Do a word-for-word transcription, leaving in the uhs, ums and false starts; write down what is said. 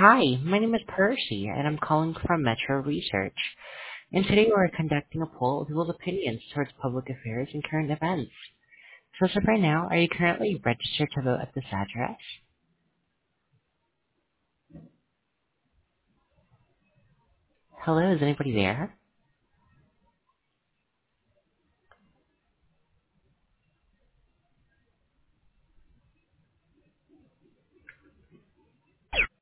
Hi, my name is Percy, and I'm calling from Metro Research. And today we're conducting a poll of people's opinions towards public affairs and current events. So, so right now, are you currently registered to vote at this address? Hello, is anybody there?